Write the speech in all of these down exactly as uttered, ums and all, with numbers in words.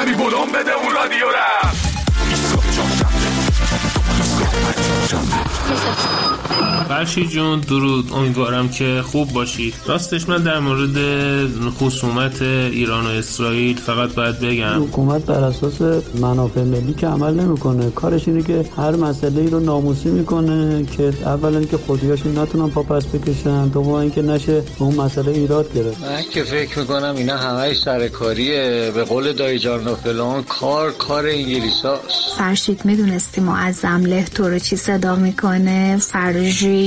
ببین بودم بده اون رادیو را. فرشی جون درود، امیدوارم که خوب باشید. راستش من در مورد خصومت ایران و اسرائیل فقط باید بگم حکومت بر اساس منافع ملی که عمل نمیکنه. کارش اینه که هر مسئله ای رو ناموسی میکنه که اولا که خودیاشون نتونن پا پس بکشن، دوم اینکه نشه اون مسئله ایراد گرفت. من که فکر میکنم اینا همش سرکاریه، به قول دایی جان و فلان، کار کار انگلیساست. فرشید میدونستی معظم له تو رو چی صدا میکنه؟ فرشید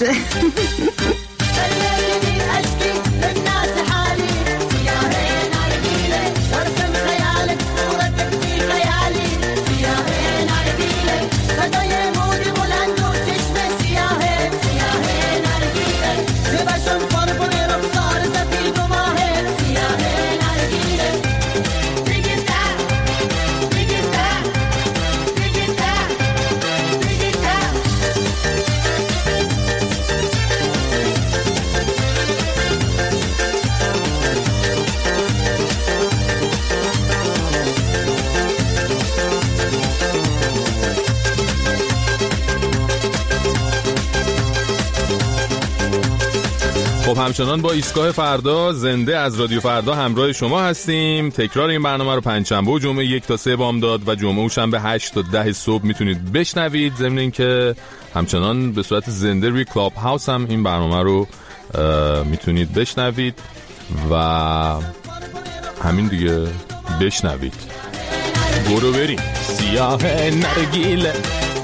خب همچنان با ایستگاه فردا زنده از رادیو فردا همراه شما هستیم. تکرار این برنامه رو پنجشنبه و جمعه یک تا سه بامداد و جمعه و شنبه هشت تا ده صبح میتونید بشنوید. ضمن اینکه همچنان به صورت زنده روی کلاب هاوس هم این برنامه رو میتونید بشنوید و همین دیگه، بشنوید. برو بریم. سیاه نرگیله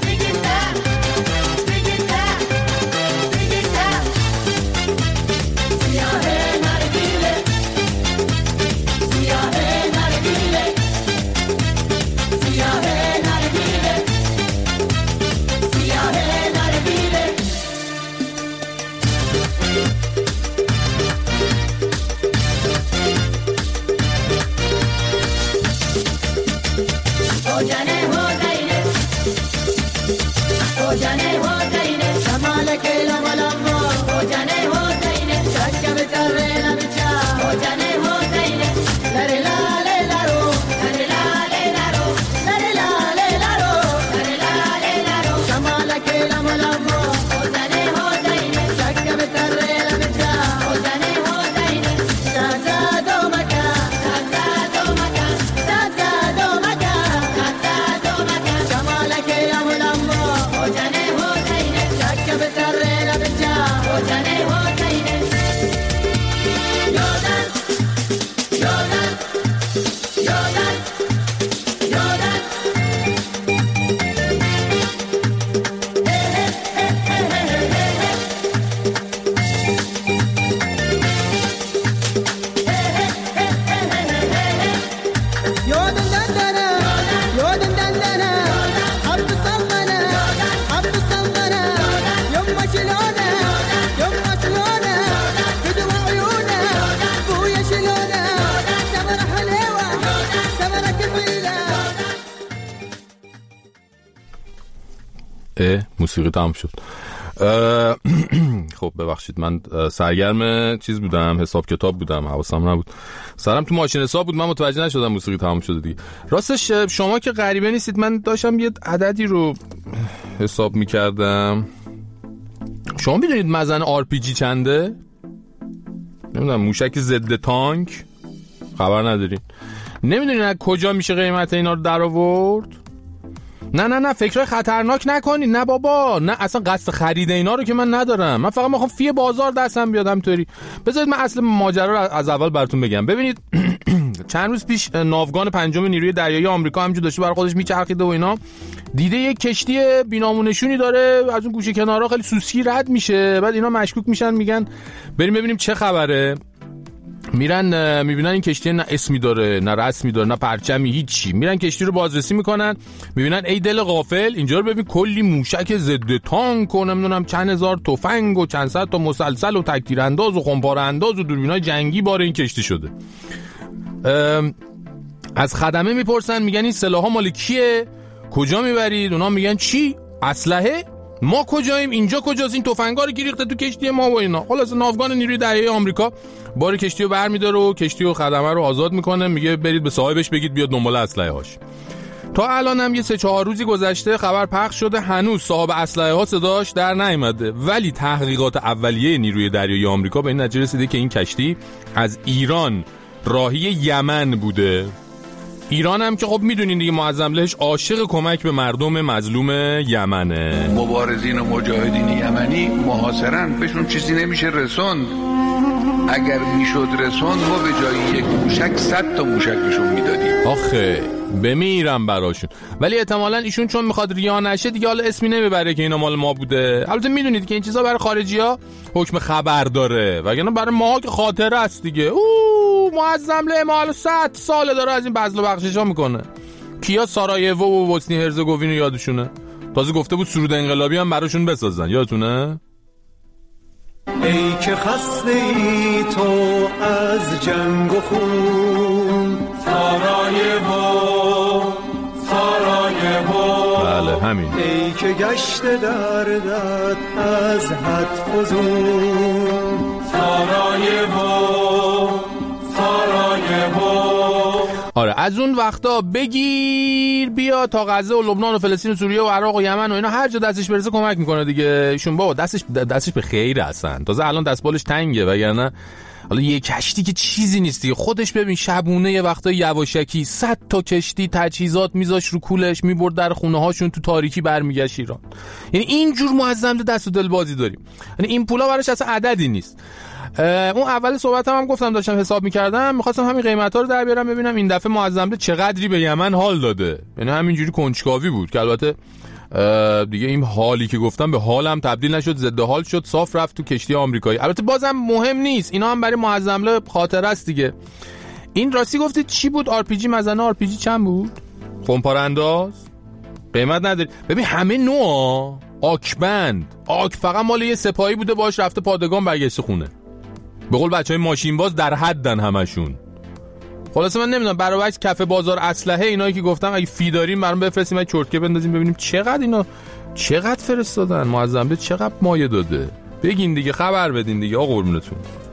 موسیقی تمام شد. خب ببخشید، من سرگرم چیز بودم، حساب کتاب بودم، حواسم نبود، سرم تو ماشین حساب بود، من متوجه نشدم موسیقی تمام شده دیگه. راستش شما که غریبه نیستید، من داشتم یه عددی رو حساب میکردم. شما میدونید مزن آر پی جی چنده؟ نمیدونم، موشک ضد تانک، خبر ندارین؟ نمیدونین از کجا میشه قیمت اینا رو در آورد؟ نه نه نه فکرای خطرناک نکنید، نه بابا، نه اصلا قصد خرید اینا رو که من ندارم. من فقط میخوام فی بازار دستم بیاد همینطوری. بذارید من اصل ماجرا رو از اول براتون بگم. ببینید چند روز پیش ناوگان پنجم نیروی دریایی آمریکا همینجوری داشته برای خودش میچرخیده و اینا، دیده یک کشتی بی‌نامونشونی داره از اون گوشه کنارا خیلی سوسکی رد میشه. بعد اینا مشکوک میشن، میگن بریم ببینیم چه خبره. میرن میبینن این کشتی نه اسمی داره، نه رسمی داره، نه پرچمی، هیچی. میرن کشتی رو بازرسی میکنن، میبینن ای دل غافل، اینجا رو ببین کلی موشک ضد تانک و نمیدونم چند هزار تفنگ و چند صد تا مسلسل و تک‌تیر انداز و خمپاره انداز و دوربینای جنگی بار این کشتی شده. از خدمه میپرسن، میگن این سلاح‌ها مال کیه؟ کجا میبرید؟ اونا میگن چی؟ اسلحه؟ ما کجاییم؟ اینجا کجاست؟ این تفنگا رو گیریخته تو کشتی ما و اینا. خلاص ناوگان نیروی دریایی آمریکا بار کشتی رو برمی‌داره و کشتی و خدمه رو آزاد میکنه، میگه برید به صاحبش بگید بیاد دنبال اسلحه هاش. تا الان هم یه سه چهار روزی گذشته، خبر پخش شده، هنوز صاحب اسلحه ها صداش در نیامده، ولی تحقیقات اولیه نیروی دریایی آمریکا به این نتیجه رسیده که این کشتی از ایران راهی یمن بوده. ایران هم که خب میدونین دیگه معظم لهش عاشق کمک به مردم مظلوم یمنه. مبارزین و مجاهدین یمنی محاصرن، بهشون چیزی نمیشه رسوند. اگر میشد رسوند ما به جای یک موشک صد تا موشک بهشون میدادیم. آخه بمیرم براشون. ولی احتمالاً ایشون چون میخواد ریا نشه دیگه حالا اسمی نمیبره که اینا مال ما بوده. البته میدونید که این چیزا برای خارجی‌ها حکم خبر داره، وگرنه برای ما که خاطره است دیگه. اوه معظم له مال صد ساله داره از این بذل و بخششا میکنه. کیا سارایوو و بوسنی هرزگوین یادشونه؟ تازه گفته بود سرود انقلابی هم براشون بسازن، یادتونه؟ ای که خسته ای تو از جنگ و خون، سارایوو سارایوو، بله همین. ای که گشته دردت از حد فزون، سارایوو سارایوو. آره از اون وقتا بگیر بیا تا غزه و لبنان و فلسطین و سوریه و عراق و یمن و اینا هر جا دستش برسه کمک میکنه دیگه. ایشون بابا دستش دستش به خیر هستن، تازه الان دستبالش تنگه، وگرنه حالا یه کشتی که چیزی نیست دیگه. خودش ببین شبونه یه وقتا یواشکی صد تا کشتی تجهیزات میذاش رو کولش، میبرد در خونه هاشون تو تاریکی برمیگشت ایران. یعنی اینجور معظم دست و دل بازی داریم. یعنی این پولا براش اصلا عددی نیست. اون اول صحبتم هم گفتم داشتم حساب می‌کردم، می‌خواستم همین قیمتا رو در بیارم ببینم این دفعه معظم چقدری به یمن حال داده. یعنی همینجوری کنجکاوی بود که البته دیگه این حالی که گفتم به حالم تبدیل نشد، ضد حال شد، صاف رفت تو کشتی آمریکایی. البته بازم مهم نیست، اینا هم برای معظم له خاطره است دیگه. این راستی گفتید چی بود؟ آر پی جی مزنه آر پی جی چند بود؟ خمپاره انداز قیمت نداری. ببین همه نوع آکبند آک فقط مال یه سپاهی بوده، باش رفته پادگان برگشته خونه. به قول بچهای ماشین باز در حدن همشون. خلاصه من نمیدونم برای عکس کف بازار اسلحه اینایی که گفتم اگه فی داریم برام بفرستیم، اگه چرتکه بندازیم ببینیم چقدر اینا چقدر فرستادن، معظم له چقدر مایه داده. بگین دیگه، خبر بدین دیگه آقا قربونتون.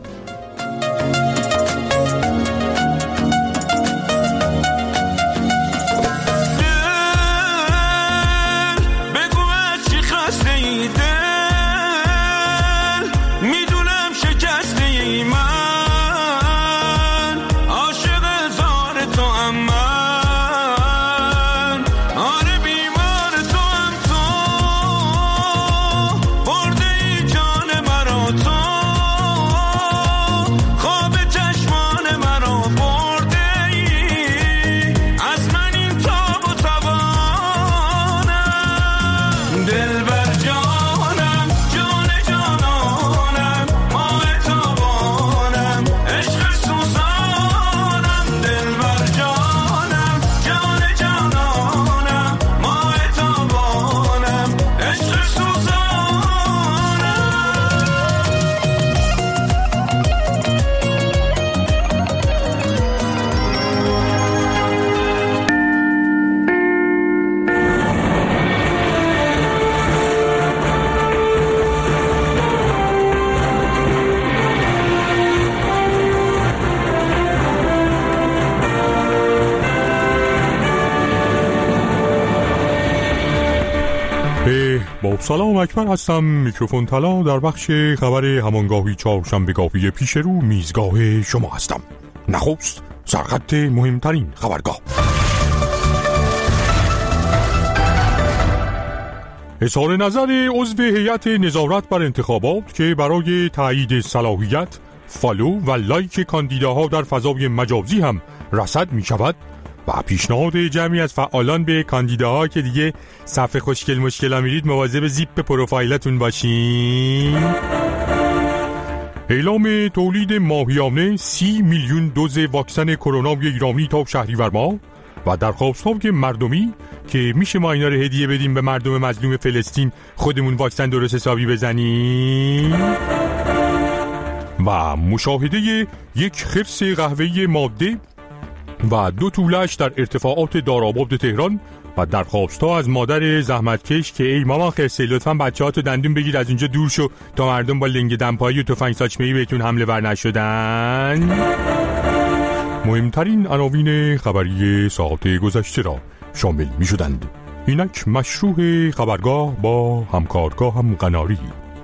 سلام، اکبر هستم، میکروفون طلا در بخش خبر همانگاهی چهارشنبه‌گاهی پیش رو میزگاه شما هستم. نخست سرخط مهمترین خبرگاه. اظهار نظر عضو هیئت نظارت بر انتخابات که برای تایید صلاحیت فالو و لایک کاندیداها در فضای مجازی هم رصد می شود و پیشنهاد جمعی از فعالان به کاندیداها که دیگه صفحه خوشگل مشکل میرید مواظب زیپ پروفایلتون باشین. اعلام تولید ماهیانه سی میلیون دوز واکسن کرونا ایرانی تا شهریور ماه و درخواست‌های مردمی که میشه ما اینا رو هدیه بدیم به مردم مظلوم فلسطین، خودمون واکسن درست حسابی بزنیم. و مشاهده یک خرس قهوه‌ای ماده و دو طولش در ارتفاعات داراباد تهران و درخواست‌ها از مادر زحمتکش که ای مامان خرسه لطفاً بچه‌هاتو دندون بگیر از اونجا دور شو تا مردم با لنگ دمپایی و تفنگ ساچمه‌ای بهتون حمله ور نشدن. مهمترین عناوین خبری ساعت گذشته را شامل می‌شدند. اینک مشروع خبرگاه با همکارگاه هم قناری.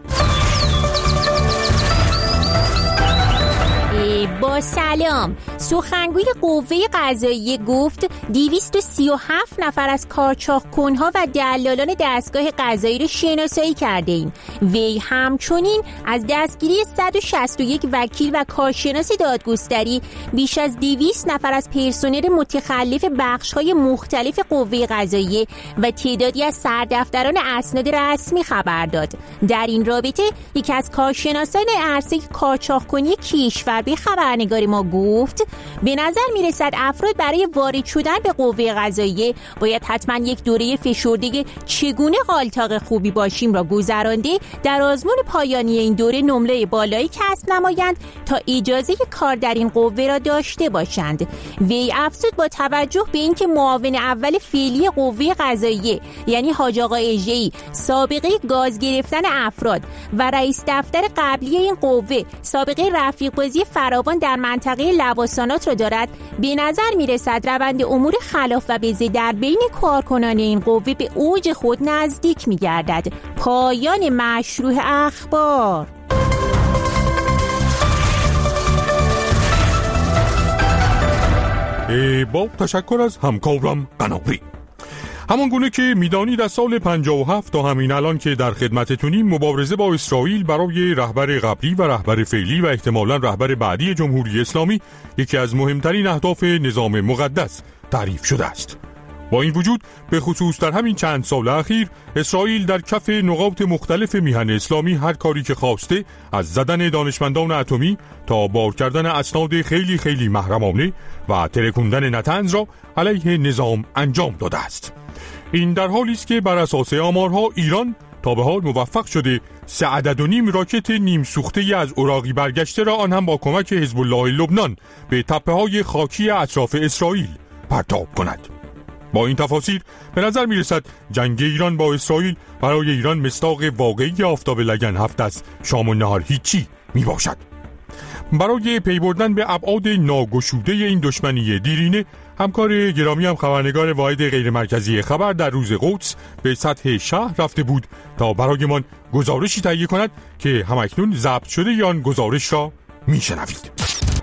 با سلام. سخنگوی قوه قضاییه گفت دویست و سی و هفت نفر از قاچاق‌کنها و دلالان دستگاه قضایی را شناسایی کرده ایم. وی همچنین از دستگیری صد و شصت و یک وکیل و کارشناس دادگستری، بیش از دویست نفر از پرسنل متخلف بخش‌های مختلف قوه قضاییه و تعدادی از سردفتران اسناد رسمی خبر داد. در این رابطه یکی از کارشناسان عرصه قاچاق‌کنی کشور به خبرنگار ما گفت به نظر میرسد افراد برای وارد شدن به قوه قضاییه باید حتما یک دوره فشرده چگونه قالتاق خوبی باشیم را گذرانده در آزمون پایانی این دوره نمره بالایی کسب نمایند تا اجازه کار در این قوه را داشته باشند. وی افزود با توجه به اینکه معاون اول فعلی قوه قضاییه یعنی حاج آقا اژه‌ای سابقه گاز گرفتن افراد و رئیس دفتر قبلی این قوه سابقه رفیق بازی فراوان در منطقه لواسانات را دارد، به نظر می رسد روند امور خلاف و بزه در بین کارکنان این قوه به اوج خود نزدیک می گردد. پایان مشروع اخبار. با تشکر از همکارم قناری. همان گونه که میدانید از سال پنجاه و هفت تا همین الان که در خدمتتونیم مبارزه با اسرائیل برای رهبر قبلی و رهبر فعلی و احتمالاً رهبر بعدی جمهوری اسلامی یکی از مهمترین اهداف نظام مقدس تعریف شده است. با این وجود به خصوص در همین چند سال اخیر اسرائیل در کف نقاط مختلف میهن اسلامی هر کاری که خواسته از زدن دانشمندان اتمی تا بار کردن اسناد خیلی خیلی محرمانه و ترکوندن نطنز را علیه نظام انجام داده است. این در حالی است که بر اساس آمارها ایران تا به حال موفق شده سه عدد و نیم راکت نیم سوخته از عراقی برگشته را آن هم با کمک حزب الله لبنان به تپه‌های خاکی اطراف اسرائیل پرتاب کند. با این تفاصیل به نظر می رسد جنگ ایران با اسرائیل برای ایران مصداق واقعی آفتاب لگن هفت از شام و نهار هیچی می باشد. برای پی بردن به ابعاد ناگشوده این دشمنی دیرینه همکار گرامی هم خبرنگار واحد غیر مرکزی خبر در روز قدس به سطح شهر رفته بود تا برایمان گزارشی تهیه کند که همکنون ضبط شده یا آن گزارش را میشنوید.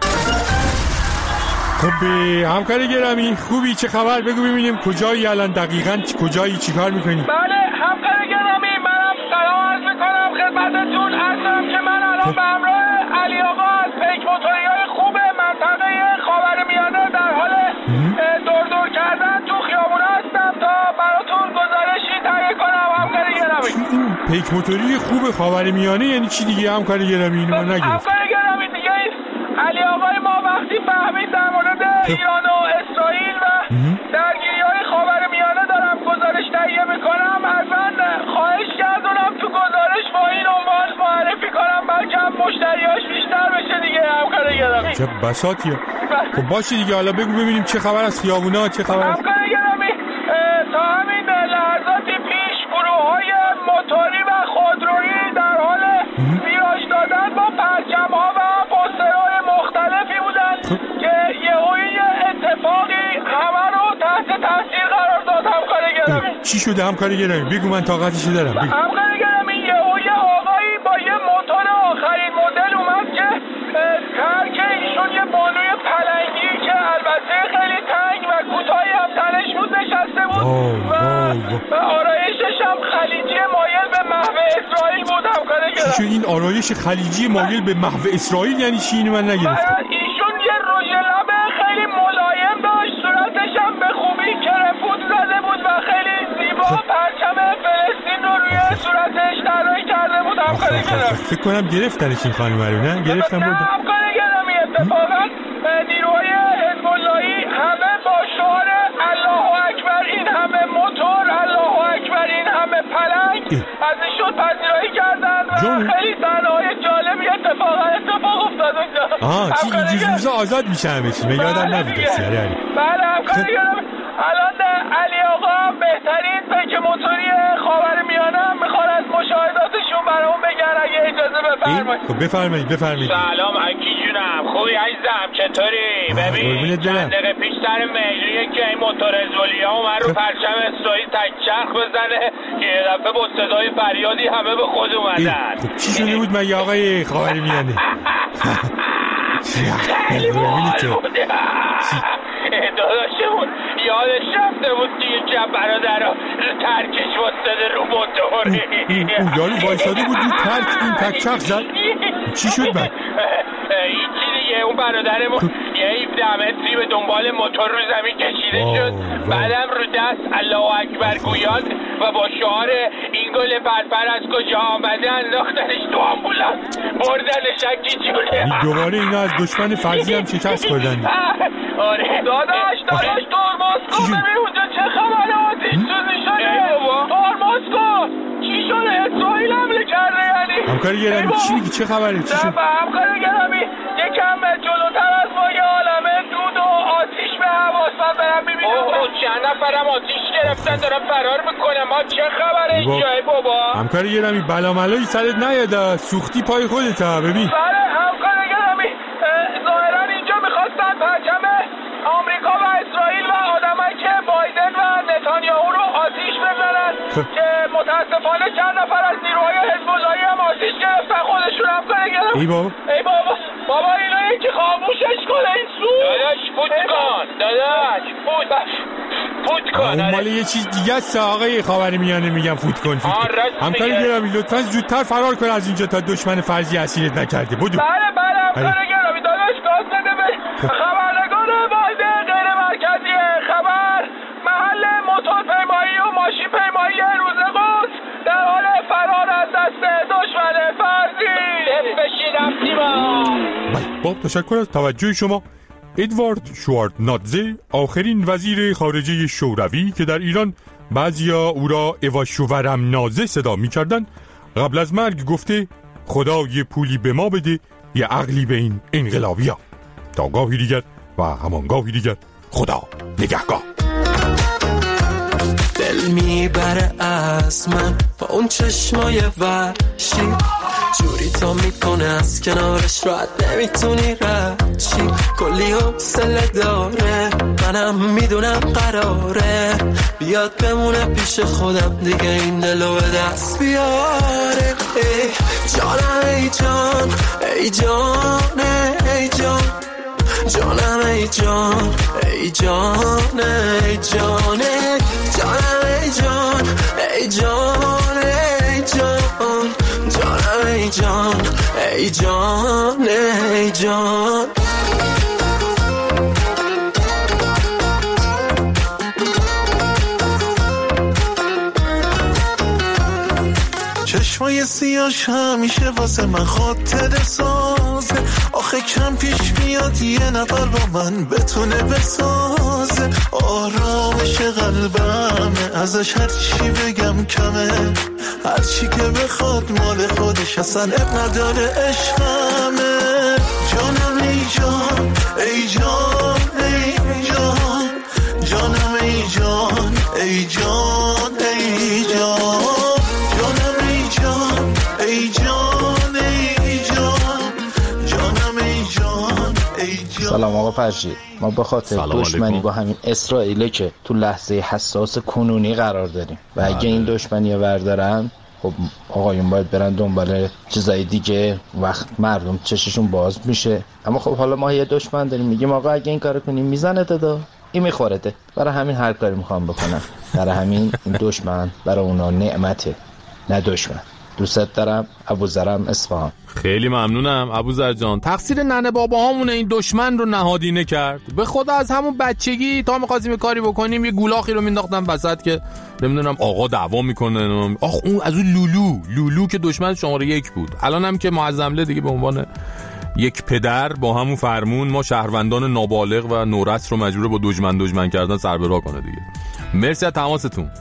خب همکار گرامی خوبی، چه خبر؟ بگو ببینیم کجایی الان دقیقاً کجایی چیکار میکنی؟ بله همکار گرامی منم سلام عرض میکنم خدمتتون. هستم که من الان به همراه علی آقا از پیک موتوریای خوب منطقه خاورمیانه در حال دور دور کردن تو خیابونا هستم تا براتون گزارشی تهیه کنم همکار گرامی. این پیک موتوری خوب خاورمیانه یعنی چی دیگه همکار گرامی؟ اینو من نگرفتم. همکار گرامی دیگه علی آقای ما وقتی فهمید در مورد ایران و اسرائیل و درگیری‌های خاورمیانه دارم گزارش تهیه میکنم، اصلا خواهش کردم تو گزارش با این عنوان معرفی کنم بلکه هم مشتریاش بیشتر بشه دیگه همکار گرامی. چه بساطیه. خب باشه دیگه، حالا بگو ببینیم چه خبر از خیابونا، چه خبر از همکار گرامی. تا همین لحظاتی پیش گروه‌های موتوری و خودرویی در حال ویراژ دادن با پرچم‌ها و پوسترهای مختلفی بودن که یهویی اتفاقی همه رو تحت تاثیر قرار داد همکار گرامی. چی شده همکار گرامی؟ بگو من طاقتشو دارم. همکار گرامی یهویی آقایی با یه موتور آخرین مدل اومد که ترک ایشون یه بانوی پلنگی که البته خیلی تنگ و کوتاهی هم تنش بود نشسته بود و آرایشش هم خلیجی مایل به محو اسرائیل بود همکار گرامی. چی این آرایش خلیجی مایل به محو اسرائیل یعنی چی؟ اینو من نگرفتم. ایشون یه رژ لب خیلی ملایم داشت، صورتش هم به خوبی کرفوت زده بود و خیلی زیبا پرچم فلسطین رو روی صورتش طراحی کرده بود همکار گرامی. فکر کنم گرفتنش این خانم رو، نه گرفتم بود. همکار گرامی اتفاقا نیروهای حزب اللهی همه با شعار الله اکبر این همه موتور، الله اکبر این همه پلنگ از ایشون پذیرایی کردن و خیلی صحنه‌های جالبی اتفاقا اتفاق افتاد اونجا. آها چی اینجوری روزا آزاد میشه همه چی؟ من یادم نبود. بله همکار گرامی. الان علی آقا بهترین پیک موتوری خاورمیانه هم میخواد از مشاهداتشون برامون بگن اگه اجازه بفرمایید. خب بفرمایید بفرمایید. سلام اکی جونم، خوبی عزیزم؟ چطوری؟ ببین چند دقیقه پیش سر میلیه که این موتور ازولیا اومد رو پرچم اسرائیل تک چرخ بزنه که یه دفعه با صدای فریادی همه به خود اومدن. خب چی شده بود مگه آقای خاورمیانه؟ خیلی باحال بوده داداشمون، یادش رفته بود که یه جب برادر رو ترکش وستده رو موتور. اون یارو وایساده بود رو ترک این تک چرخ زد. چی شد بعد؟ هیچی دیگه، اون برادرمون یه هفده متری به دنبال موتور رو زمین کشیده شد، بعدم رو دست الله اکبر گویان و با شعار این گل پرپر از کجا آمده انداختنش تو آمبولانس بردنش اکی جونه. دوباره اینا از دشمن فرضی هم شکست خوردن. آره داداش داداش ترمز کن ببین اونجا چه خبره، آتیش سوزی شده. ترمز کن. چی شده؟ اسرائیل حمله کرده یعنی؟ همکار گرامی چی میگی؟ چه خبره؟ چی شد؟ همکار گرامی یکم جلوتر از ما یه عالمه دود و آتیش به حواس من برم میبینم. اوه چند نفرم آتیش گرفتن دارم فرار میکنم. ما چه خبره اینجای بابا؟ همکار گرامی بلا ملایی سرت نیاده، سوختی پای خودت. ببین بله همکار گرامی، ظاهرا اینجا میخواستن پرچم آمریکا و اسرائیل و آدمایی که بایدن و نتانیاهو رو آتیش بزنن که متاسفانه چند نفر از نیروهای حزب اللهی هم آتیش گرفتن خودشون. هم کار گرفتن. ای بابا ای بابا بابا اینو یکی خاموشش کنه این سو. داداش فوت کن داداش فوت فوت کن. اون مال یه چیز دیگه است آقای خاورمیانه میگم فوت کن فوت کن. همکار گرامی لطفا زودتر فرار کن از اینجا تا دشمن فرضی اسیرت نکرده. بدو. بله بله همکار گرامی داداش گاز بده به خبرنگار واحد غیر مرکزی خبر محل موتورپیمایی و ماشین پیمایی روز قدس در حال فرار از دست دشمن فرضی. بشین رفتیم. با تشکر از توجه شما. ادوارد شواردنادزه آخرین وزیر خارجه شوروی که در ایران بعضیا او را ایواشورم نازه صدا می کردن، قبل از مرگ گفته خدا یه پولی به ما بده یه عقلی به این انقلابیا. تا گاهی دیگر و همان گاهی دیگر خدا نگهگاه. دل میبره از من با اون چشمای وحشی، جوری تا میکنه از کنارش راحت نمیتونی رد چی. کلی حوصله داره منم میدونم قراره بیاد بمونه پیش خودم دیگه این دلو به دست بیاره. ای جانم ای جان ای جان ای جان جانم ای جان ای جان ای جان جانم ای جان ای جان ای جان جانم ای جان ای جان ای جان. چشمای سیاش همیشه واسه من خاطره سازه، آخه کم پیش بیاد یه نفر با من بتونه بسازه. آرامش قلبمه ازش هر چی بگم کمه، هر چی که بخواد مال خودش اصلا اب نداره عشقمه. جانم ای جان ای جان ای جان جانم ای جان ای جان ای جان جانم ای جان ای جان ای جان جانم ای جان ای جان. سلام آقا فرشید، ما به خاطر دشمنی با همین اسرائیل که تو لحظه حساس کنونی قرار داریم و اگه این دشمنی رو بردارن خب آقایون باید برن دنبال چیزای دیگه، وقت مردم چششون باز میشه. اما خب حالا ما یه دشمن داریم میگیم آقا اگه این کارو کنیم میزنه دادا این میخورده، برای همین هر کاری میخوام بکنم. برای همین این دشمن برای اونا نعمته نه دشمن. دوست دارم ابوذرم اصفهان. خیلی ممنونم ابوذر جان. تقصیر ننه بابا همونه این دشمن رو نهادینه کرد. به خدا از همون بچگی تا می‌خواستیم کاری بکنیم یه گولاخی رو مینداختن وسط که نمیدونم آقا دعوا میکنه. آخ اون از اون لولو لولو که دشمن شماره یک بود. الانم که معظمله دیگه به عنوان یک پدر با همون فرمون ما شهروندان نابالغ و نورس رو مجبور با دشمن دشمن کردن سر به راه کنه دیگه. مرسی از تماستون.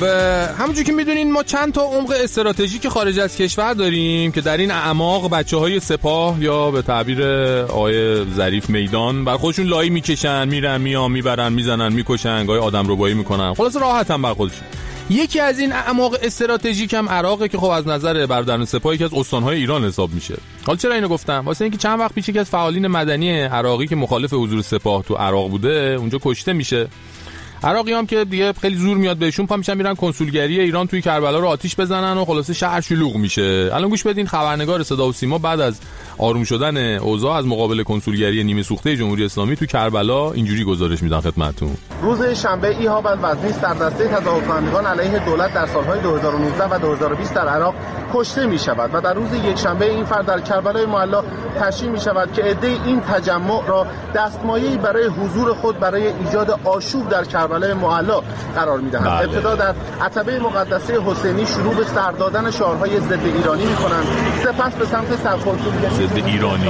همونجور که میدونین ما چند تا عمق استراتژیک خارج از کشور داریم که در این اعماق بچه‌های سپاه یا به تعبیر آقای ظریف میدان بر خودشون لایی میکشن، میرن میان میبرن میزنن میکشن، گاهی آدم ربایی میکنن، خلاص راحت هم بر خودشون. یکی از این اعماق استراتژیک هم عراقه که خب از نظر برادران سپاه یکی از استان‌های ایران حساب میشه. حالا چرا اینو گفتم؟ واسه اینکه چند وقت پیش یکی از فعالین مدنی عراقی که مخالف حضور سپاه تو عراق بوده اونجا کشته میشه. عراقی هم که دیگه خیلی زور میاد بهشون، پا میشن میرن کنسولگری ایران توی کربلا رو آتیش بزنن و خلاصه شهر شلوغ میشه. الان گوش بدین خبرنگار صدا و سیما بعد از آروم شدن اوضاع از مقابل کنسولگری نیمه سوخته جمهوری اسلامی توی کربلا اینجوری گزارش میدن خدمتتون. روز شنبه ایهاب الوزنی سردسته تظاهرکنندگان علیه دولت در سالهای دو هزار و نوزده و دو هزار و بیست در عراق کشته میشود و در روز یکشنبه این فرد در کربلای معلا تشییع میشود که عده این تجمع را دستمایه‌ای برای حضور خود برای ایجاد آشوب در کربلای معلا قرار میدهند. ابتدا در عتبه مقدسه حسینی شروع به سر دادن شعارهای ضد ایرانی میکنند، سپس به سمت سرکنسولگری ضد ایرانی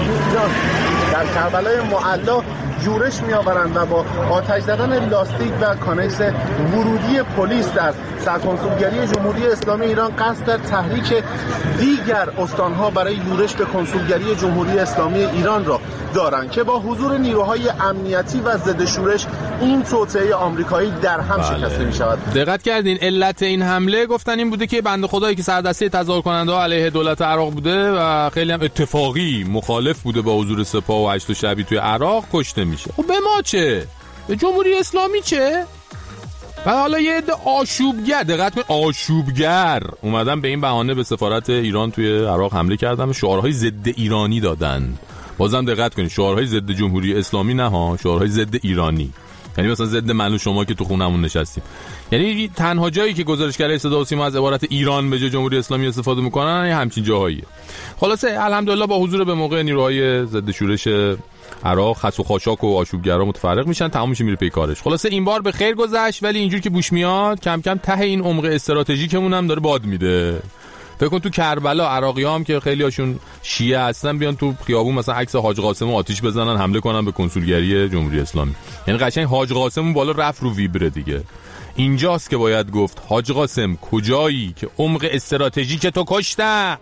در کربلای معلا جورش میآورند و با آتش زدن لاستیک و کانکس ورودی پلیس در سرکنسولگری جمهوری اسلامی ایران قصد در تحریک دیگر استانها برای یورش به کنسولگری جمهوری اسلامی ایران را دارند که با حضور نیروهای امنیتی و ضد شورش این توطئه آمریکایی در هم بله. شکسته می شود. دقت کردین علت این حمله گفتن این بوده که بنده خدایی که سردسته تظاهرکننده‌ها علیه دولت عراق بوده و خیلی هم اتفاقی مخالف بوده با حضور سپاه و هشت شبی توی عراق کشته میشه. خب به ما چه؟ به جمهوری اسلامی چه؟ و حالا یه عده آشوبگر، دقت کن آشوبگر اومدن به این بهانه به سفارت ایران توی عراق حمله کردن و شعارهای ضد ایرانی دادن. بازم دقت کنید شعارهای ضد جمهوری اسلامی نه ها، شعارهای ضد ایرانی. یعنی مثلا ضد من و شما که تو خونمون نشستیم. یعنی تنها جایی که گزارشگرای صدا و سیما از عبارت ایران به جای جمهوری اسلامی استفاده میکنن همچین جاهاییه. خلاصه الحمدلله با حضور به موقع نیروهای ضد شورش عراق خس و خاشاک و آشوبگرا متفرق میشن، تمام میشه میره پی کارش. خلاصه این بار به خیر گذشت، ولی اینجور که بوش میاد کم کم ته این عمق استراتژیکمون هم داره باد میده. فکر کن تو کربلا عراقی‌ها هم که خیلی هاشون شیعه هستن بیان تو خیابون مثلا عکس حاج قاسم رو آتیش بزنن حمله کنن به کنسولگری جمهوری اسلامی. یعنی قشنگ حاج قاسم بالا رفت رو ویبره دیگه. اینجاست که باید گفت حاج قاسم کجایی که عمق استراتژیک تو کشته؟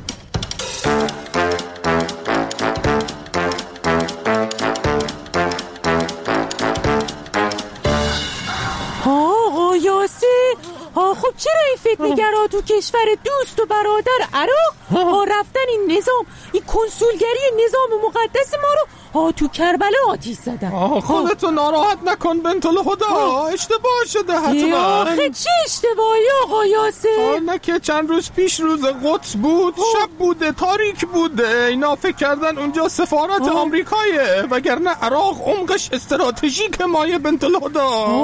خب چرا این فتنه‌گرا تو کشور دوست و برادر عراق ها رفتن این نظام، این کنسولگری نظام مقدس ما رو ها تو کربلا آتیش زدن؟ خودتو ناراحت نکن بنت الهدی، اشتباه شده حتما. آخه چه اشتباهی آقا یاسر؟ نه که چند روز پیش روز قدس بود، شب بوده، تاریک بوده، اینا فکر کردن اونجا سفارت آمریکایه، وگرنه عراق عمقش استراتژیک مایه بنت الهدی.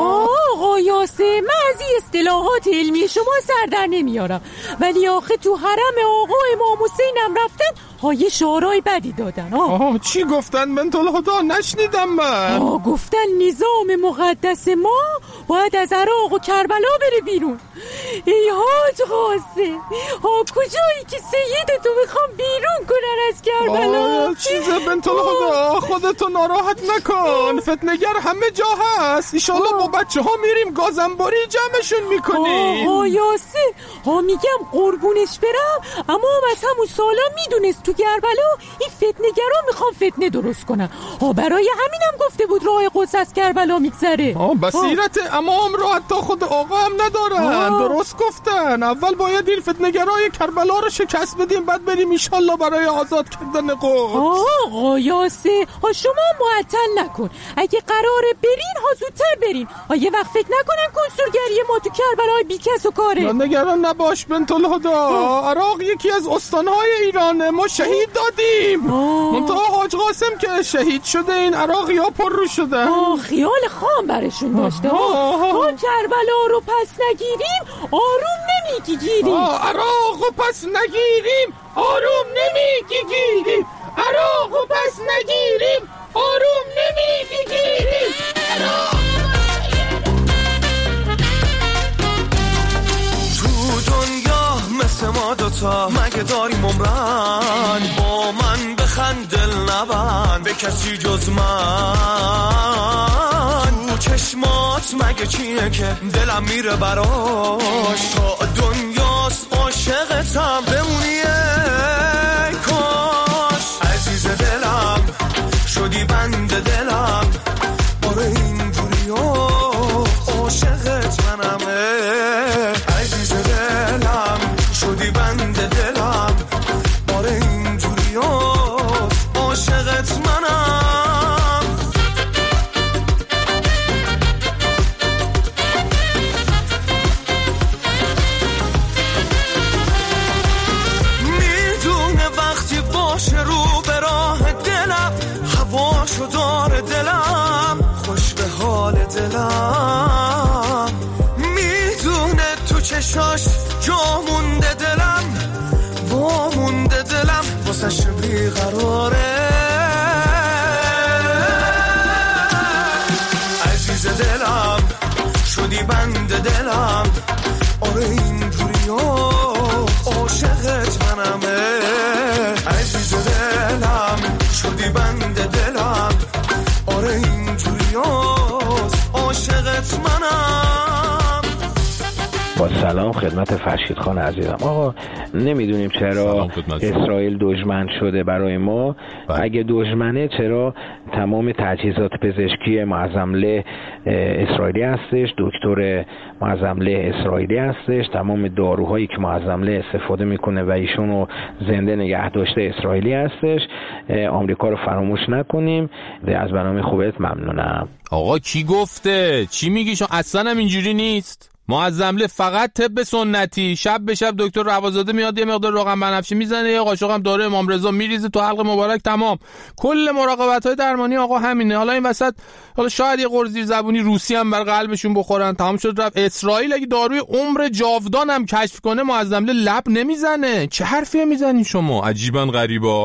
آقا یاسر من از این اصطلاحات علمی شما سر در نمیارم، ولی آخه تو حرم آقا امام حسین هم رفتن ها یه شعارهای بدی دادن. آه چی گفتن بنت الهدی؟ نشنیدم من. آه گفتن نظام مقدس ما باید از عراق و کربلا بره بیرون. ای حاج قاسم ها کجایی که سیدتو میخوام بیرون کنن از کربلا؟ آه چیزه بنت الهدی، خودتو ناراحت نکن، فتنه‌گر همه جا هست. ایشالله با بچه ها میریم گازنباری جمعشون میکنیم. آه یاسر ها میگم قربونش برم، اما از همون سالا میدونست تو کربلا این فتنه‌گرا میخوام فتنه درست کنن. ها برای همینم گفته بود راه قدس از کربلا میگذره. آه بصیرت امام رو حتی خود آقا هم ندارن. درست گفتن، اول باید این فتنه‌گرای کربلا رو شکست بدیم، بعد بریم انشالله برای آزاد کردن قدس. آقا یاسر ها شما معطل نکن، اگه قراره برین ها زودتر برین. ها یه وقت فکر نکنن کنسولگری ما تو کربلا بیکس و کاره. نگران نباش بنت الهدی، عراق یکی از استانهای ایرانه، ما شهید دادیم. منتها حاج قاسم که شهید شده این عراقی‌ها پر رو شدن. خیال خام برشون داشته. تا کربلا رو پس نگیریم آروم نمیگی گیریم. عراق رو پس نگیریم آروم نمیگی گیریم. عراق رو پس نگیریم آروم نمیگی گیریم. تو دنیا مثل ما دوتا مگه داریم عمرن، با من بخند دل نبند به کسی جز من. تو چشمات مگه کیه که دلم میره براش، تا دنیاست عاشقتم بمونی ای کاش. عزیز دلم شدی بند دلم، آره اینجوری عاشقت منم. عزیز دلم شدی بند دلم، آره اینجوری عاشقت منم. میدونه وقتی باشه رو به راه دلم، هواشو داره دلم، خوش به حال دلم. میدونه تو چشاش جا مونده دلم، با مونده دلم واسش بیقراره. عزیز دلم شدی بند دلم، آره اینجوری عاشقت منمه. عزیز دلم شدی بند دلم، آره اینجوری عاشقت منم. با سلام خدمت فرشید خان عزیزم. آقا نمیدونیم چرا اسرائیل دشمن شده برای ما. اگه دشمنه چرا تمام تجهیزات پزشکی معظمله اسرائیلی هستش، دکتر معظمله اسرائیلی هستش، تمام داروهایی که معظمله استفاده میکنه و ایشونو زنده نگه داشته اسرائیلی هستش. آمریکا رو فراموش نکنیم. از برنامه خوبت ممنونم. آقا کی گفته؟ چی میگی شما؟ اصلا هم اینجوری نیست. معظمله فقط طب سنتی، شب به شب دکتر روازاده میاد یه مقدار روغن بنفشی میزنه، یه قاشق هم داره امام رضا میریزه تو حلق مبارک، تمام. کل مراقبت‌های درمانی آقا همینه. حالا این وسط حالا شاید یه قرض زیر زبونی روسی هم بر قلبشون بخورن، تمام شد رفت. اسرائیل اگه داروی عمر جاودان هم کشف کنه معظمله لب نمیزنه. چه حرفی میزنین شما؟ عجیبا غریبا.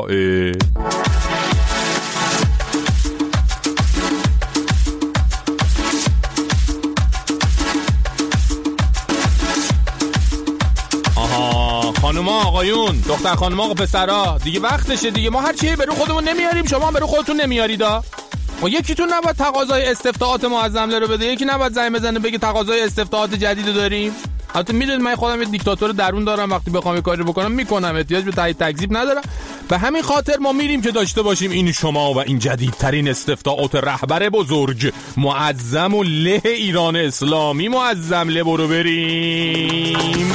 خانوما آقایون، دختر خانوما آقا پسرا، دیگه وقتشه دیگه. ما هر چیه برو خودمون نمیاریم، شما هم برو خودتون نمیاریدا. و یکیتون نباید تقاضای استفتاءات معظمله رو بده، یکی نباید زنگ بزنه بگه تقاضای استفتاءات جدیدو داریم. البته میدونید من خودم یه دیکتاتور درون دارم، وقتی بخوام یه کاری بکنم میکنم، احتیاج به تایید تکذیب ندارم. به همین خاطر ما میریم که داشته باشیم این شما و این جدیدترین استفتاءات رهبر بزرگ معظم و له ایران اسلامی معظمله برو بریم.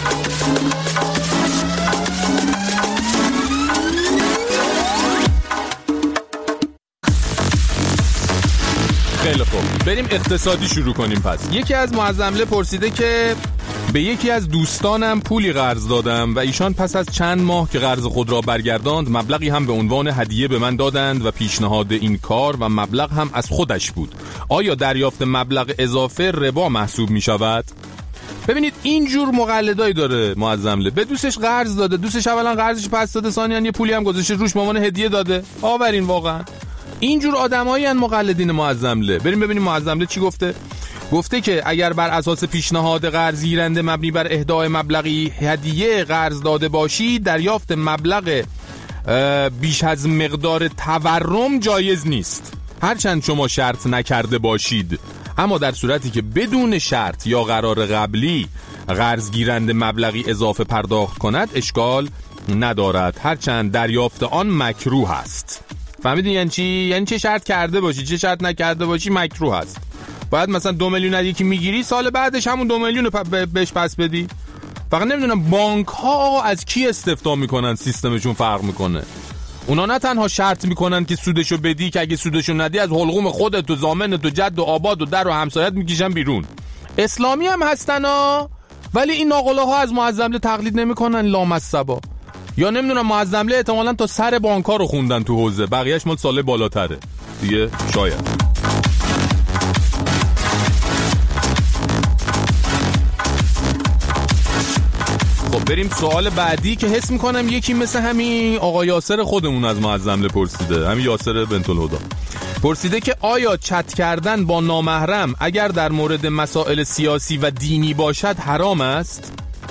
خیلی خوب، بریم اقتصادی شروع کنیم. پس یکی از معظمله پرسیده که به یکی از دوستانم پولی قرض دادم و ایشان پس از چند ماه که قرض خود را برگرداند مبلغی هم به عنوان هدیه به من دادند و پیشنهاد این کار و مبلغ هم از خودش بود. آیا دریافت مبلغ اضافه ربا محسوب می شود؟ ببینید اینجور مقلدایی داره معظمله. به دوستش قرض داده، دوستش اولا قرضش پس داده، ثانیاً یه پولی هم گذاشته روش به عنوان هدیه داده. آورین واقعا اینجور آدمایی ان مقلدین معظمله. بریم ببینیم معظمله چی گفته. گفته که اگر بر اساس پیشنهاد قرض گیرنده مبنی بر اهدای مبلغی هدیه قرض داده باشید، دریافت مبلغ بیش از مقدار تورم جایز نیست، هرچند شما شرط نکرده باشید. اما در صورتی که بدون شرط یا قرار قبلی قرض گیرنده مبلغی اضافه پرداخت کند اشکال ندارد، هرچند دریافت آن مکروه است. فهمیدین یعنی چی؟ یعنی چه شرط کرده باشی چه شرط نکرده باشی مکروه است. باید مثلا دو میلیون از یکی میگیری، سال بعدش همون دو میلیون رو بهش پس بدی. فقط نمیدونم بانک ها از کی استفتا میکنن، سیستمشون فرق میکنه. اونا نه تنها شرط میکنن که سودشو بدی، که اگه سودشو ندی از حلقوم خودت و زامنت و جد و آباد و در و همسایت میکشن بیرون. اسلامی هم هستن ها، ولی این ناقلاها از معظمله تقلید نمیکنن لامصبا. یا نمیدونم معظمله احتمالاً تا سر بانک‌ها رو خوندن تو حوزه، بقیه‌اش مال ساله بالاتره دیگه شاید. خب بریم سوال بعدی که حس میکنم یکی مثل همین آقا یاسر خودمون از معظمله پرسیده، همین یاسر بنت الهدی پرسیده که آیا چت کردن با نامحرم اگر در مورد مسائل سیاسی و دینی باشد حرام است؟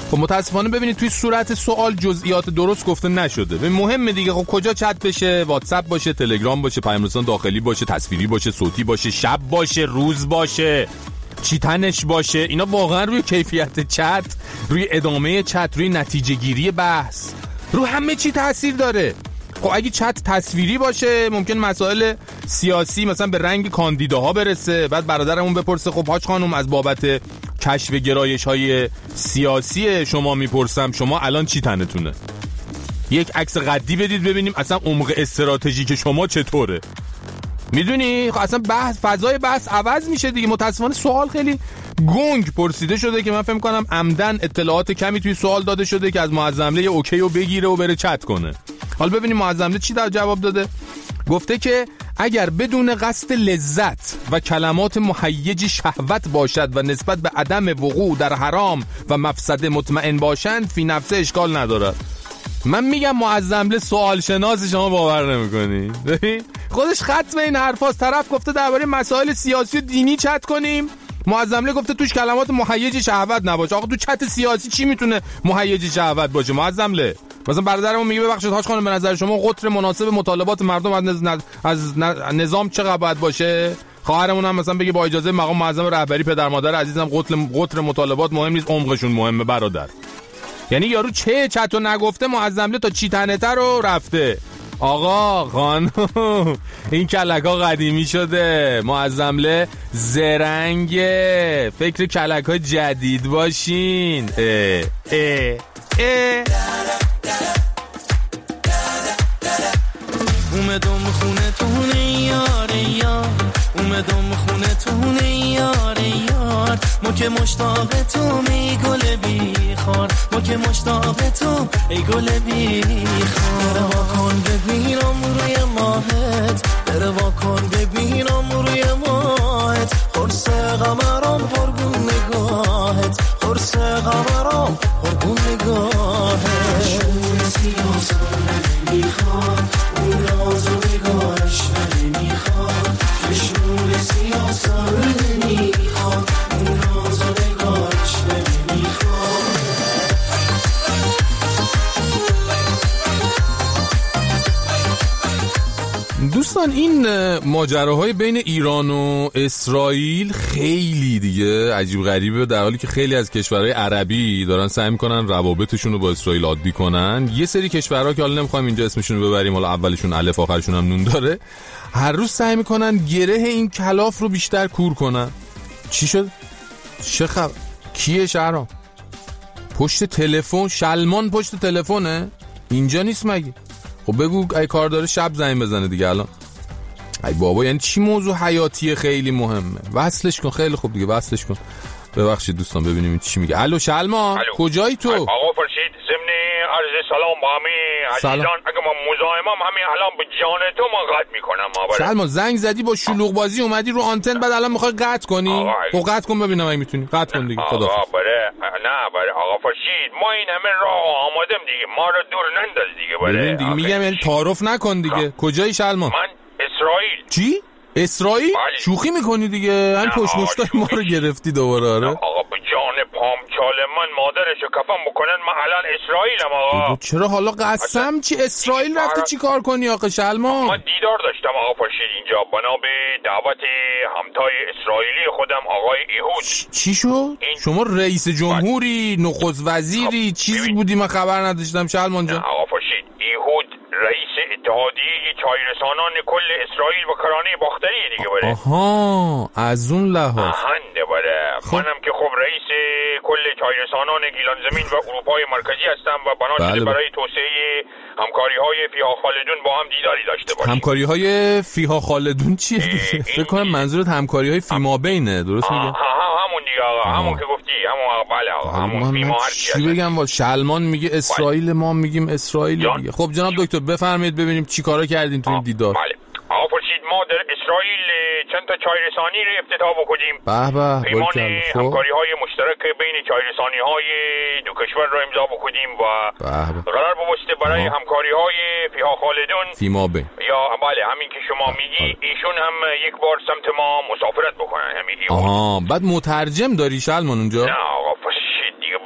خب متاسفانه ببینید توی صورت سوال جزئیات درست گفته نشده. به مهمه دیگه. خب کجا چت بشه؟ واتساپ باشه، تلگرام باشه، پیام رسان داخلی باشه، تصویری باشه، صوتی باشه، شب باشه، روز باشه، چی تنش باشه. اینا واقعا روی کیفیت چت، روی ادامه چت، روی نتیجه گیری بحث، رو همه چی تاثیر داره. خب اگه چت تصویری باشه ممکن مسائل سیاسی مثلا به رنگ کاندیداها برسه، بعد برادرمون بپرسه خب حاج خانم از بابت کشف گرایش‌های سیاسی شما میپرسم شما الان چی تنتونه؟ یک عکس قدی بدید ببینیم اصلا عمق استراتژیک شما چطوره. میدونی خب اصلا بحث فضای بحث عوض میشه دیگه. متاسفانه سوال خیلی گنگ پرسیده شده که من فکر می‌کنم عمدن اطلاعات کمی توی سوال داده شده که از معظمله اوکی رو بگیره و بره چت کنه. حالا ببینیم معظمله چی در جواب داده. گفته که اگر بدون قصد لذت و کلمات مهیج شهوت باشد و نسبت به عدم وقوع در حرام و مفسده مطمئن باشند فی نفسه اشکال ندارد. من میگم معظمله سوال شناس شما باور نمی‌کنی. خودش ختم این حرفاست. طرف گفته درباره مسائل سیاسی و دینی چت کنیم، معظمله گفته توش کلمات مهیج شهوت نباشه. آقا تو چت سیاسی چی میتونه مهیج شهوت باشه معظمله؟ مثلا برادرمون میگه ببخشید حاج خانم به نظر شما قطر مناسب مطالبات مردم از, نز... از نظام چقدر باید باشه؟ خواهرمون هم مثلا بگه با اجازه مقام معظم رهبری پدر مادر عزیزم قطر قطر مطالبات مهم نیست، عمقشون مهمه برادر. یعنی یارو چه چتو نگفته معظمله تا چی تنته رو رفته. آقا خانم این کلک‌ها قدیمی شده، معظمله زرنگه، فکر کلک‌های جدید باشین. اه اه اه اومدم خونه تونه یاره یار، اومدم خونه تونه یاره یار، ما که مشتاق تو می گل بیخار، ما که مشتاق تو ای گل بیخار. بروا کن ببینم روی ماهت، بروا کن ببینم روی ماهت، خرس قمرم قربون نگاهت، خرس قمرم قربون نگاهت. شون سیاسان میخواد اون ناز و نگاهش نمیخواد، شون سیاسان نمیخواد اون ناز و نگاهش نمیخواد. دوستان این ماجراهای بین ایران و اسرائیل خیلی دیگه عجیب غریبه، در حالی که خیلی از کشورهای عربی دارن سعی میکنن روابطشون رو با اسرائیل عادی کنن. یه سری کشورها که حالا نمیخوایم اینجا اسمشون رو ببریم، حالا اولشون الف آخرشون هم نون داره، هر روز سعی میکنن گره این کلاف رو بیشتر کور کنن. چی شد؟ چه خبر؟ کیه شهرام؟ پشت تلفن؟ شلمان پشت تلفنه؟ اینجا نیست مگه؟ خب بگو ای کار داره شب زنگ بزنه دیگه الان. ای بابا یعنی چی موضوع حیاتی خیلی مهمه؟ وصلش کن. خیلی خوب دیگه وصلش کن. ببخشید دوستان ببینیم چی میگه. الو شلما کجایی تو؟ آقا فرشید ضمن عرض سلام با همه عزیزان، اگه من مزاحمم همین الان به جان تو من قطع میکنم. شلما زنگ زدی با شلوغ بازی اومدی رو آنتن بعد الان میخوای قطع کنی؟ خب قطع کن ببینم اگه میتونی. قطع کن دیگه. خدا آقا بره نه بره آقا فرشید ما این همه راه آمادم دیگه، ما رو دور ننداز دیگه. بره دیگه میگم یعنی تعارف نکن دیگه. کجایی شلما؟ من اسرائیل. چی؟ اسرائیل؟ بله. شوخی میکنی دیگه؟ هم پشت مشتای ما رو گرفتی دوباره. آره آقا به جان پام چال من مادرشو کفن بکنن من الان اسرائیلم آقا. چرا حالا قسم چی اسرائیل رفتی چی کار کنی آقا شلما؟ من دیدار داشتم آقا فرشید اینجا بنا به دعوت همتای اسرائیلی خودم آقای ایهود. چی شو؟ شما رئیس جمهوری، نخست وزیری، چیزی بودی من خبر نداشتم شلمان جان. آقا فرشید ایهود رئیس اتحادیه چایرسانان کل اسرائیل و کرانه باختری دیگه بره. آها از اون لحاظ. آهنده بره. خب. منم که خب رئیس کل چایرسانان گیلان زمین و اروپای مرکزی هستم و بنا شده بله برای توسعه همکاری های فیها خالدون با هم دیداری داشته باشیم. همکاری های فیها خالدون چیه؟ فکر کنم منظورت همکاری های فیما بینه. درست میگه؟ همون دیگه آقا همون که گفتی همون آقا بله آقا همون فیما هر چی بگم با شلمان میگه اسرائیل ما میگیم اسرائیل دیگه. خب جناب دکتر بفرمایید ببینیم چی کارا کردین تو این دیدار. بله آقا فرشید ما در اسرائیل چند تا چایرسانی رو افتتاح بکنیم. به به پیمان همکاری‌های مشترک بین چایرسانی‌های دو کشور رو امضا بکنیم و قرار بوسته برای همکاری‌های فیها خالدون فیما بین یا بله همین که شما میگی ایشون هم یک بار سمت ما مسافرت بکنن همین. آها بعد مترجم داری شلمان اونجا؟ نه آقا فرشید دیگه به زبان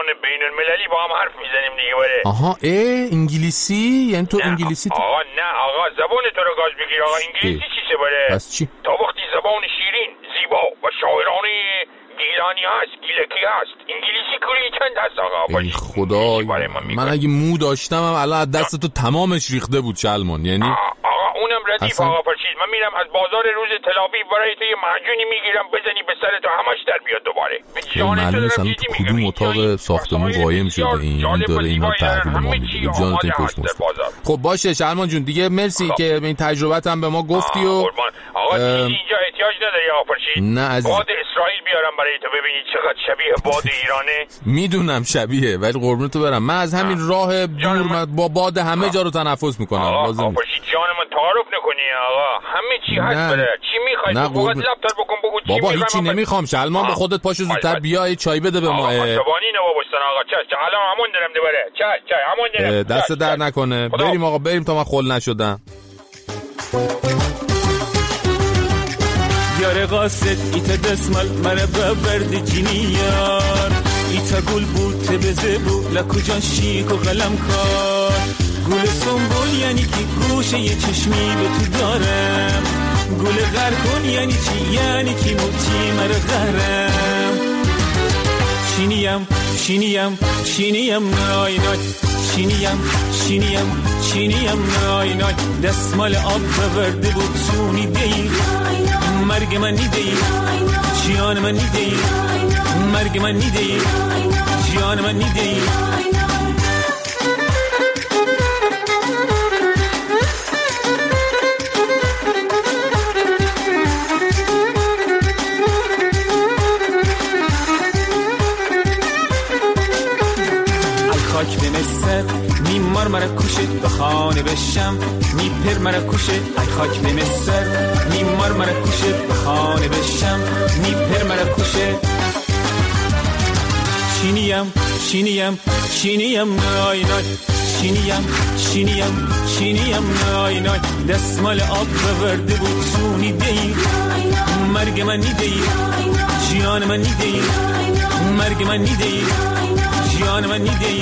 بین المللی با هم حرف میزنیم دیگه بره. آها اه انگلیسی؟ یعنی تو انگلیسی؟ آقا نه آقا زبان تو رو گاز بگیر آقا. انگلیسی چی سه بره؟ پس چی؟ تا وقتی زبان شیرین زیبا و شاعرانه گیلانی هست گیلکی هست انگلیسی کلی چند هست آقا. ای خدا من, من اگه مو داشتم هم الان از دست تو تمامش ریخته بود شلمان. یعنی آقا اونم ردیف آقا فرشید. من میرم از بازار روز تل‌آویو برای تو یه معجونی میگیرم بزنی به سر تو همش در بیاد دوباره. معلومه مثلا تو کدوم اتاق ساختمون قایم شده این این داره اینا تحویل ما میده جان تو پشت مست. خب باشه شلمان جون دیگه مرسی که این تجربت هم به ما گفتی و آقا اینجا احتیاج نداری آقا فرشید. نه عزیز باد اسرائیل بیارم برای تو ببینی چقدر شبیه باد ایرانه. میدونم شبیه ولی قربونت تو برم من از همین راه دور با باد همه جا رو تنفس میکنم. آقا فرشید جان من تعارف نکنی آقا همه چی هست بره. چی میخوای تو فقط لپتاپ بکن بگو چی بابا هیچی نمیخوام. شلمان به خودت پاشو زودتر بیا چای بده به ما. آقا شبانی نوابستان آقا چش چش الان همون دارم دوباره چش چش همون دارم دست در نکنه. بریم آقا بریم تا من خل نشدم. یار قاصد ایتا دستمال منه ببرد جینیار ایتا گل بود تبزه بود لکو جان شیک و قلم کار گل سنبول یعنی که گوشه یه چشمی به تو دارم گل غرکن یعنی چی یعنی که موتی مره غرم چینیم چینیم چینیم نای نای چینیم چینیم چینیم نای نای دستمال آب ببرده بود سونی دیل مرگ من نیدی جیان من نیدی مرگ من نیدی جیان من نیدی خاک به مصر میمار مرا کشه به خانه بشم میپر مرا کشه ای خاک به مصر میمار مرا کشه به خانه بشم میپر مرا کشه چینیم چینیم چینیم نای نای چینیم چینیم چینیم نای نای دستمال آب بورده بود سونی دی مرگ من نیدی جیان من نیدی مرگ من نیدی جان من نیدی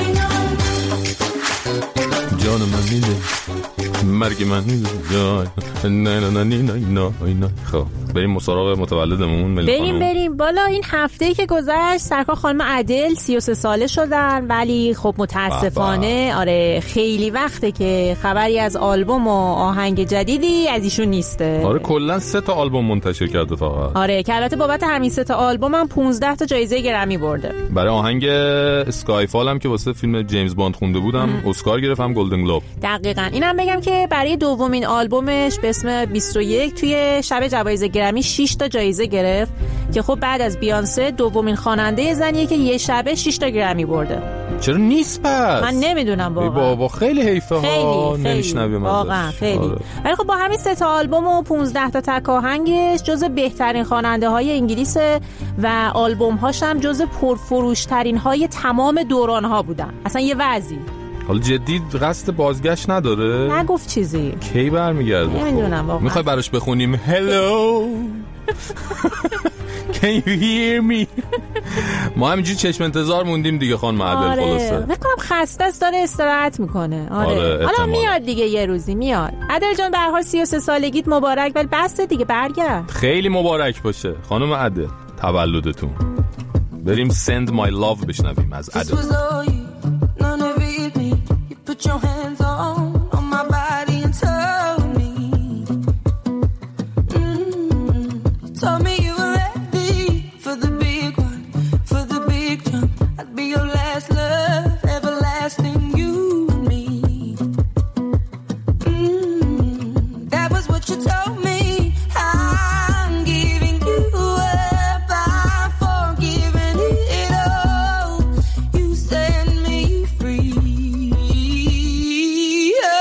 جان من نیدی مرگ من نیدی نه نه نه نه نه نه. خب بریم مسابقه متولدمون. بریم بریم بالا. این هفته‌ای که گذشت سرکار خانم عدل سی و سه ساله شدن ولی خب متاسفانه بابا. آره خیلی وقته که خبری از آلبوم و آهنگ جدیدی از ایشون نیسته. آره کلا سه تا آلبوم منتشر کرده فقط. آره که البته بابت همین سه تا آلبوم هم پانزده تا جایزه گرمی برده. برای آهنگ اسکایفال هم که واسه فیلم جیمز باند خونده بودم اسکار گرفتم گلدن گلوب. دقیقاً اینم بگم که برای دومین آلبومش به اسم بیست و یک توی شب جوایز گرمی شش تا جایزه گرفت که خب بعد از بیانسه دومین خواننده زنیه که یه شبه شش تا گرمی برده. چرا نیست پس؟ من نمیدونم واقعا. بابا خیلی حیفه ها نمیشنویم واقعا خیلی. ولی خب با همین سه تا آلبوم و پانزده تا تک آهنگش جزو بهترین خواننده های انگلیس و آلبوم هاش هم جزو پرفروش ترین های تمام دوران ها بودن. اصلا یه وضعی. حالا جدی قصد بازگشت نداره؟ نگفت چیزی. کی برمیگرده؟ نمیدونم واقعا. میخوای براش بخونیم Hello Can you hear me؟ ما همینجوری چشم انتظار موندیم دیگه خانم عدل. آره. خلاصه بکنم خسته است داره استراحت میکنه. آره, آره حالا میاد دیگه یه روزی میاد. عدل جان به هر حال سی و سه سالگیت مبارک ولی بس دیگه برگرد. خیلی مبارک باشه خانم عدل تولدتون. بریم Send My Love بشنویم از عدل. Put your hands on, on my body and tell me mm, told me you were ready for the big one, for the big jump. I'd be your last love, everlasting you and me mm, that was what you told me. I'm giving you up, I'm forgiving it all. You set me free.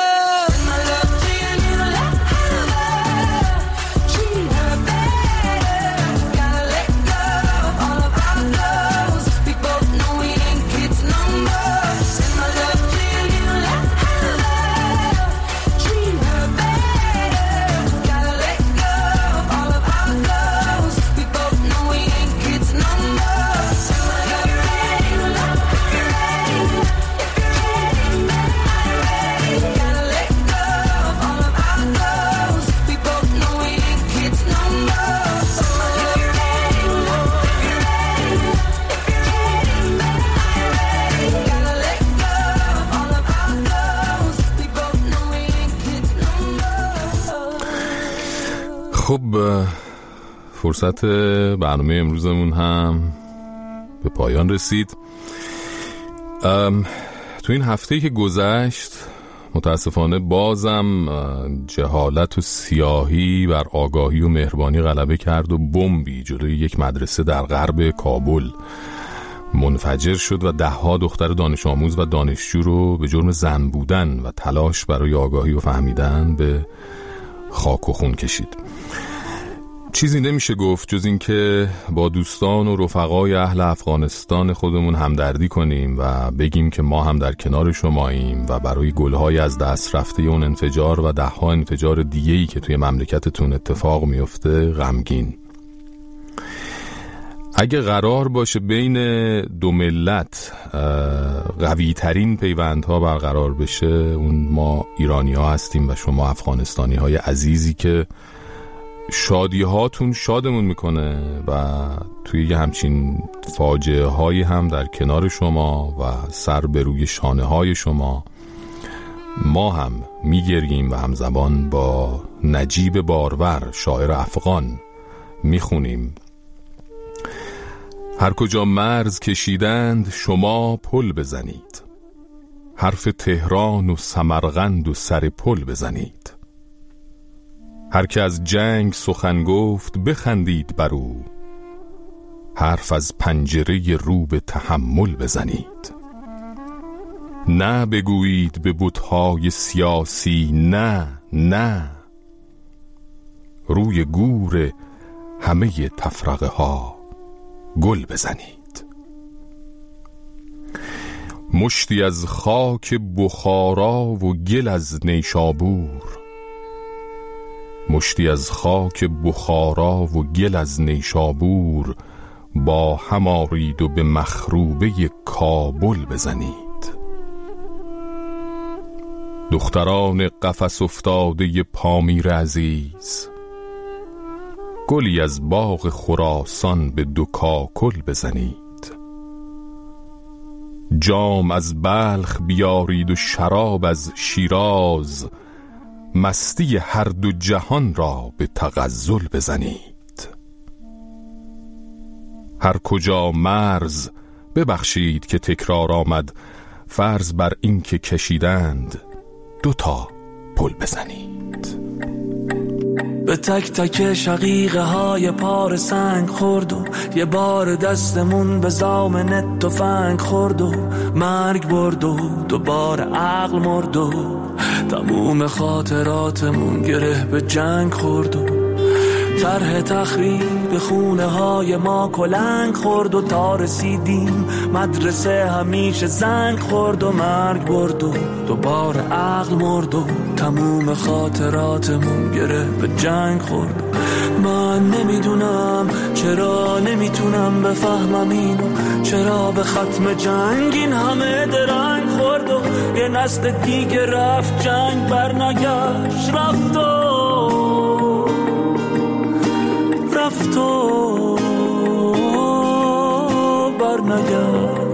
خب فرصت برنامه امروزمون هم به پایان رسید. تو این هفته‌ای که گذشت متاسفانه بازم جهالت و سیاهی بر آگاهی و مهربانی غلبه کرد و بمبی جلوی یک مدرسه در غرب کابل منفجر شد و ده‌ها دختر دانش آموز و دانشجو رو به جرم زن بودن و تلاش برای آگاهی و فهمیدن به خاک و خون کشید. چیزی نمیشه گفت جز این که با دوستان و رفقای اهل افغانستان خودمون همدردی کنیم و بگیم که ما هم در کنار شماییم و برای گلهای از دست رفته اون انفجار و ده ها انفجار دیگه‌ای که توی مملکتتون اتفاق میفته غمگین. اگه قرار باشه بین دو ملت قوی ترین پیوندها برقرار بشه، اون ما ایرانی ها هستیم و شما افغانستانی های عزیزی که شادی هاتون شادمون میکنه و توی یه همچین فاجعه هایی هم در کنار شما و سر به روی شانه های شما ما هم میگریم و همزمان با نجیب بارور شاعر افغان میخونیم: هر کجا مرز کشیدند شما پل بزنید، حرف تهران و سمرقند و سر پل بزنید. هر که از جنگ سخن گفت بخندید بر او، حرف از پنجره رو به تحمل بزنید. نه بگویید به بت‌های سیاسی نه نه، روی گور همه تفرقه ها گل بزنید. مشتی از خاک بخارا و گل از نیشابور، مشتی از خاک بخارا و گل از نیشابور با هم آرید و به مخروبه کابل بزنید. دختران قفس افتاده پامیر عزیز، گلی از باغ خراسان به دو کاکل بزنید. جام از بلخ بیارید و شراب از شیراز، مستی هر دو جهان را به تغزل بزنید. هر کجا مرز ببخشید که تکرار آمد، فرض بر این که کشیدند دو تا پل بزنید. به تک تک شقیقه های پار سنگ خورد و یه بار دستمون به زامن تفنگ خورد و مرگ برد و دوباره عقل مرد و تموم خاطراتمون گره به جنگ خورد و طرح تخریب خونه های ما کلنگ خورد و تا رسیدیم مدرسه همیشه زنگ خورد و مرگ برد و دوباره عقل مرد و تموم خاطراتمون گره به جنگ خورد. من نمیدونم چرا نمیتونم بفهمم اینو، چرا به ختم جنگ این همه درنگ خورد و یه نسل دیگه رفت جنگ برنگشت، رفت و رفت و برنگشت.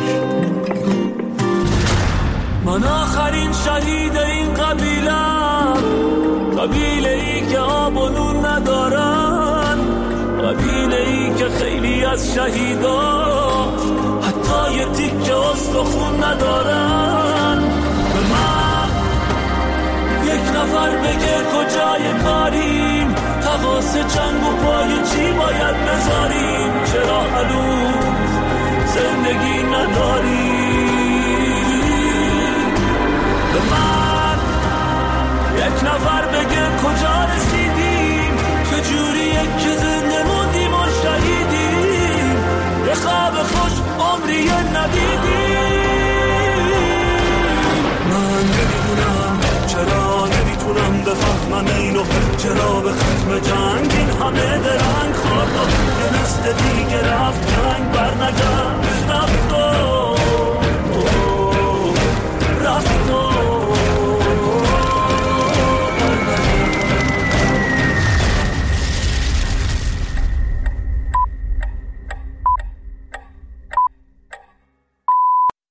من آخرین شهید این قبیلم، قبیله ای که آب و نون ندارن، قبیله ای که خیلی از شهیداش حتی یه تیکه استخون ندارن. به من یک نفر بگه کجای کاریم، تقاس جنگ و پای چی باید بذاریم، چرا هنوز زندگی نداریم. به من یک نفر بگه کجا رسیدیم، چجوریه که زنده موندیم و شهیدیم، یه خواب خوش عمری ندیدیم. من نمیدونم چرا نمیتونم بفهمم اینو، چرا به ختم جنگ این همه درنگ خورد و یه نسل دیگه رفت جنگ برنگشت، رفت و